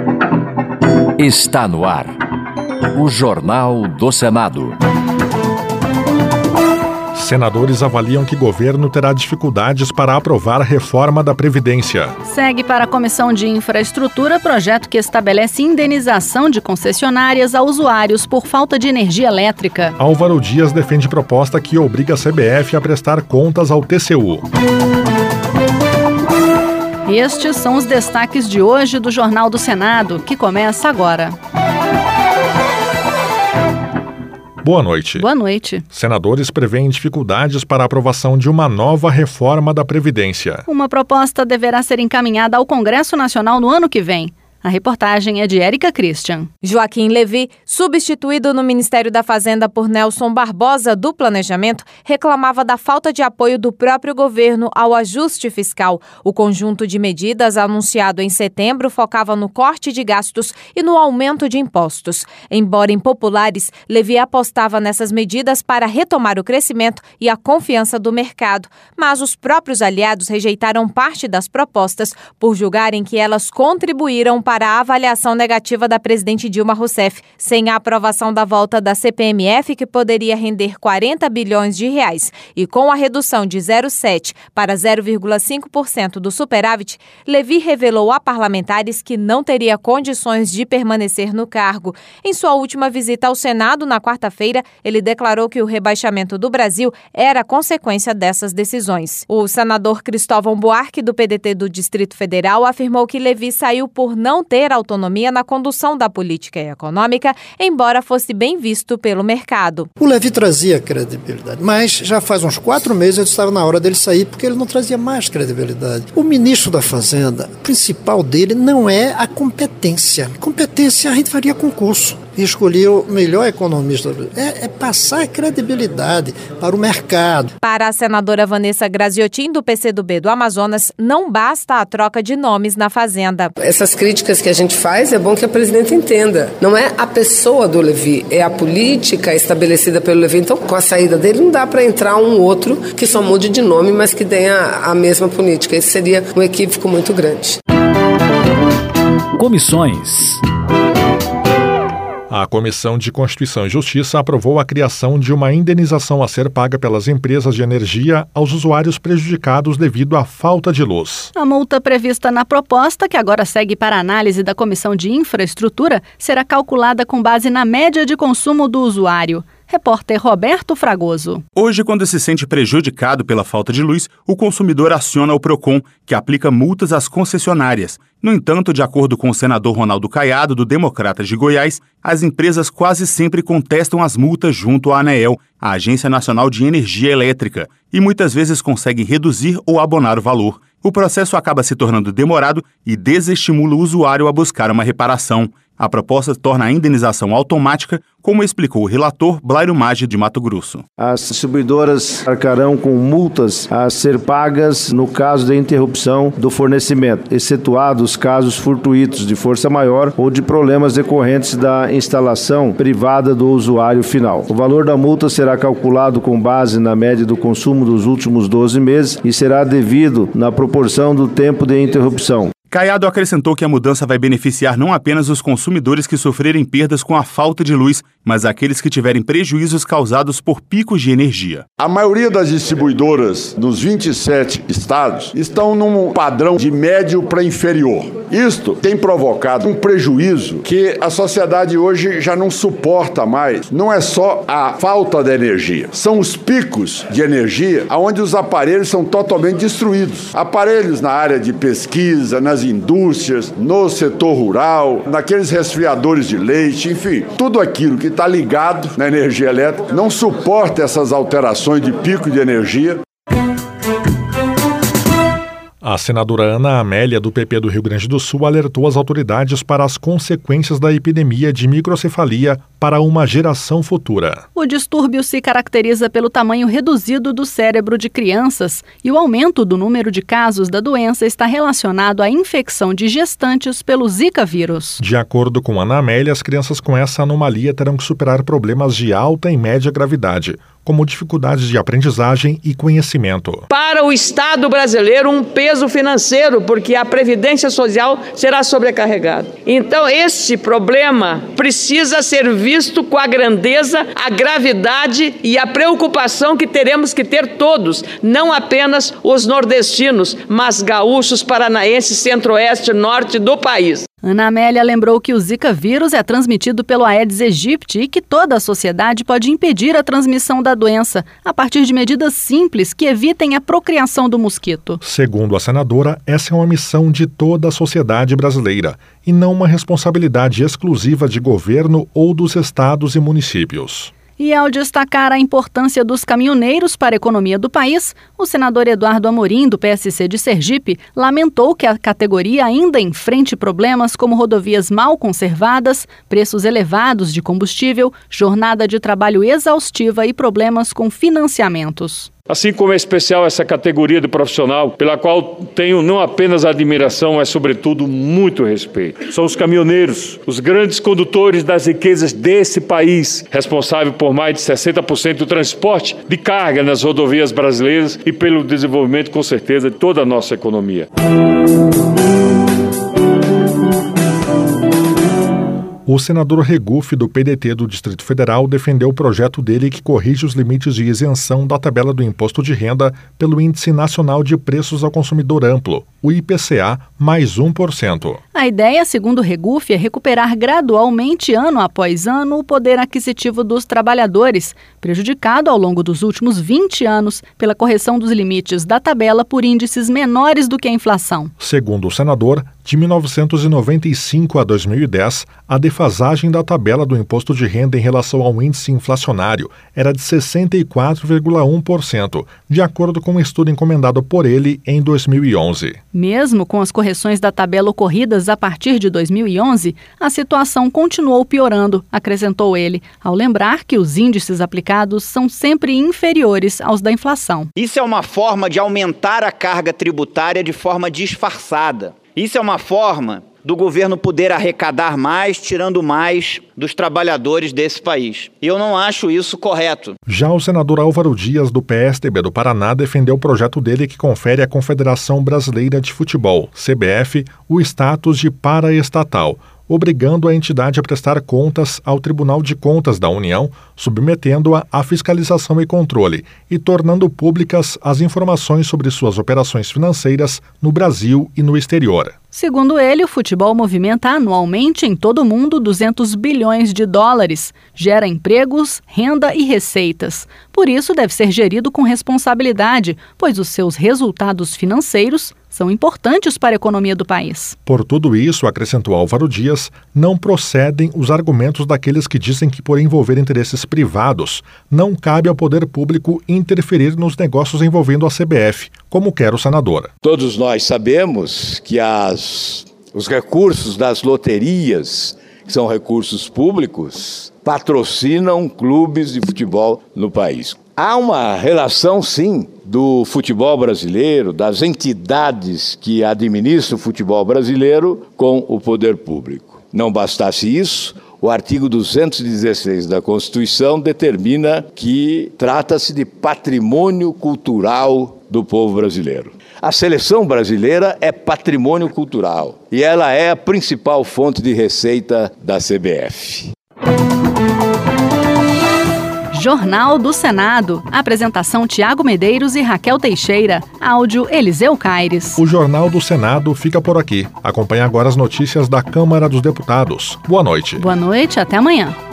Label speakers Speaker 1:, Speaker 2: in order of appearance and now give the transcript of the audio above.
Speaker 1: Está no ar o Jornal do Senado.
Speaker 2: Senadores avaliam que governo terá dificuldades para aprovar a reforma da Previdência.
Speaker 3: Segue para a Comissão de Infraestrutura projeto que estabelece indenização de concessionárias a usuários por falta de energia elétrica.
Speaker 2: Álvaro Dias defende proposta que obriga a CBF a prestar contas ao TCU.
Speaker 3: Estes são os destaques de hoje do Jornal do Senado, que começa agora.
Speaker 2: Boa noite.
Speaker 3: Boa noite.
Speaker 2: Senadores prevêem dificuldades para a aprovação de uma nova reforma da Previdência.
Speaker 3: Uma proposta deverá ser encaminhada ao Congresso Nacional no ano que vem. A reportagem é de Érica Christian.
Speaker 4: Joaquim Levy, substituído no Ministério da Fazenda por Nelson Barbosa, do Planejamento, reclamava da falta de apoio do próprio governo ao ajuste fiscal. O conjunto de medidas anunciado em setembro focava no corte de gastos e no aumento de impostos. Embora impopulares, Levy apostava nessas medidas para retomar o crescimento e a confiança do mercado. Mas os próprios aliados rejeitaram parte das propostas por julgarem que elas contribuíram para a avaliação negativa da presidente Dilma Rousseff. Sem a aprovação da volta da CPMF, que poderia render 40 bilhões de reais, e com a redução de 0,7% para 0,5% do superávit, Levy revelou a parlamentares que não teria condições de permanecer no cargo. Em sua última visita ao Senado, na quarta-feira, ele declarou que o rebaixamento do Brasil era consequência dessas decisões. O senador Cristóvão Buarque, do PDT do Distrito Federal, afirmou que Levy saiu por não ter autonomia na condução da política econômica, embora fosse bem visto pelo mercado.
Speaker 5: O Levy trazia credibilidade, mas já faz uns 4 meses eu estava na hora dele sair porque ele não trazia mais credibilidade. O ministro da Fazenda, o principal dele não é a competência. Competência a gente faria concurso e escolher o melhor economista. É passar credibilidade para o mercado.
Speaker 4: Para a senadora Vanessa Graziotin, do PCdoB do Amazonas, não basta a troca de nomes na Fazenda.
Speaker 6: Essas críticas que a gente faz, é bom que a presidenta entenda. Não é a pessoa do Levy, é a política estabelecida pelo Levy. Então, com a saída dele, não dá para entrar um outro que só mude de nome, mas que tenha a mesma política. Esse seria um equívoco muito grande.
Speaker 1: Comissões.
Speaker 2: A Comissão de Constituição e Justiça aprovou a criação de uma indenização a ser paga pelas empresas de energia aos usuários prejudicados devido à falta de luz.
Speaker 3: A multa prevista na proposta, que agora segue para análise da Comissão de Infraestrutura, será calculada com base na média de consumo do usuário. Repórter Roberto Fragoso.
Speaker 7: Hoje, quando se sente prejudicado pela falta de luz, o consumidor aciona o PROCON, que aplica multas às concessionárias. No entanto, de acordo com o senador Ronaldo Caiado, do Democratas de Goiás, as empresas quase sempre contestam as multas junto à ANEEL, a Agência Nacional de Energia Elétrica, e muitas vezes conseguem reduzir ou abonar o valor. O processo acaba se tornando demorado e desestimula o usuário a buscar uma reparação. A proposta torna a indenização automática, como explicou o relator Blairo Maggi de Mato Grosso.
Speaker 8: As distribuidoras arcarão com multas a ser pagas no caso de interrupção do fornecimento, excetuados casos fortuitos de força maior ou de problemas decorrentes da instalação privada do usuário final. O valor da multa será calculado com base na média do consumo dos últimos 12 meses e será devido na proporção do tempo de interrupção.
Speaker 7: Caiado acrescentou que a mudança vai beneficiar não apenas os consumidores que sofrerem perdas com a falta de luz, mas aqueles que tiverem prejuízos causados por picos de energia.
Speaker 9: A maioria das distribuidoras nos 27 estados estão num padrão de médio para inferior. Isto tem provocado um prejuízo que a sociedade hoje já não suporta mais. Não é só a falta de energia, são os picos de energia onde os aparelhos são totalmente destruídos. Aparelhos na área de pesquisa, nas indústrias, no setor rural, naqueles resfriadores de leite, enfim, tudo aquilo que está ligado na energia elétrica não suporta essas alterações de pico de energia.
Speaker 2: A senadora Ana Amélia, do PP do Rio Grande do Sul, alertou as autoridades para as consequências da epidemia de microcefalia para uma geração futura.
Speaker 3: O distúrbio se caracteriza pelo tamanho reduzido do cérebro de crianças e o aumento do número de casos da doença está relacionado à infecção de gestantes pelo Zika vírus.
Speaker 2: De acordo com Ana Amélia, as crianças com essa anomalia terão que superar problemas de alta e média gravidade, como dificuldades de aprendizagem e conhecimento.
Speaker 10: Para o Estado brasileiro, um peso financeiro, porque a Previdência Social será sobrecarregada. Então, este problema precisa ser visto com a grandeza, a gravidade e a preocupação que teremos que ter todos, não apenas os nordestinos, mas gaúchos, paranaenses, centro-oeste, norte do país.
Speaker 3: Ana Amélia lembrou que o Zika vírus é transmitido pelo Aedes aegypti e que toda a sociedade pode impedir a transmissão da doença a partir de medidas simples que evitem a procriação do mosquito.
Speaker 2: Segundo a senadora, essa é uma missão de toda a sociedade brasileira e não uma responsabilidade exclusiva de governo ou dos estados e municípios.
Speaker 3: E ao destacar a importância dos caminhoneiros para a economia do país, o senador Eduardo Amorim, do PSC de Sergipe, lamentou que a categoria ainda enfrente problemas como rodovias mal conservadas, preços elevados de combustível, jornada de trabalho exaustiva e problemas com financiamentos.
Speaker 11: Assim como é especial essa categoria de profissional, pela qual tenho não apenas admiração, mas sobretudo muito respeito. São os caminhoneiros, os grandes condutores das riquezas desse país, responsável por mais de 60% do transporte de carga nas rodovias brasileiras e pelo desenvolvimento, com certeza, de toda a nossa economia.
Speaker 2: O senador Regufe, do PDT do Distrito Federal, defendeu o projeto dele que corrige os limites de isenção da tabela do imposto de renda pelo Índice Nacional de Preços ao Consumidor Amplo, o IPCA, mais 1%.
Speaker 3: A ideia, segundo Regufe, é recuperar gradualmente, ano após ano, o poder aquisitivo dos trabalhadores, prejudicado ao longo dos últimos 20 anos pela correção dos limites da tabela por índices menores do que a inflação.
Speaker 2: Segundo o senador, de 1995 a 2010, a defasagem da tabela do imposto de renda em relação ao índice inflacionário era de 64,1%, de acordo com um estudo encomendado por ele em 2011.
Speaker 3: Mesmo com as correções da tabela ocorridas a partir de 2011, a situação continuou piorando, acrescentou ele, ao lembrar que os índices aplicados são sempre inferiores aos da inflação.
Speaker 12: Isso é uma forma de aumentar a carga tributária de forma disfarçada. Isso é uma forma do governo poder arrecadar mais, tirando mais dos trabalhadores desse país. E eu não acho isso correto.
Speaker 2: Já o senador Álvaro Dias, do PSDB do Paraná, defendeu o projeto dele que confere à Confederação Brasileira de Futebol, CBF, o status de paraestatal, obrigando a entidade a prestar contas ao Tribunal de Contas da União, submetendo-a à fiscalização e controle e tornando públicas as informações sobre suas operações financeiras no Brasil e no exterior.
Speaker 3: Segundo ele, o futebol movimenta anualmente em todo o mundo 200 bilhões de dólares, gera empregos, renda e receitas. Por isso, deve ser gerido com responsabilidade, pois os seus resultados financeiros são importantes para a economia do país.
Speaker 2: Por tudo isso, acrescentou Álvaro Dias, não procedem os argumentos daqueles que dizem que, por envolver interesses privados, não cabe ao poder público interferir nos negócios envolvendo a CBF, como quer o senador.
Speaker 13: Todos nós sabemos que os recursos das loterias, que são recursos públicos, patrocinam clubes de futebol no país. Há uma relação, sim, do futebol brasileiro, das entidades que administram o futebol brasileiro com o poder público. Não bastasse isso, o artigo 216 da Constituição determina que trata-se de patrimônio cultural do povo brasileiro. A seleção brasileira é patrimônio cultural e ela é a principal fonte de receita da CBF.
Speaker 3: Jornal do Senado. Apresentação Tiago Medeiros e Raquel Teixeira. Áudio Eliseu Caires.
Speaker 2: O Jornal do Senado fica por aqui. Acompanhe agora as notícias da Câmara dos Deputados. Boa noite.
Speaker 3: Boa noite, até amanhã.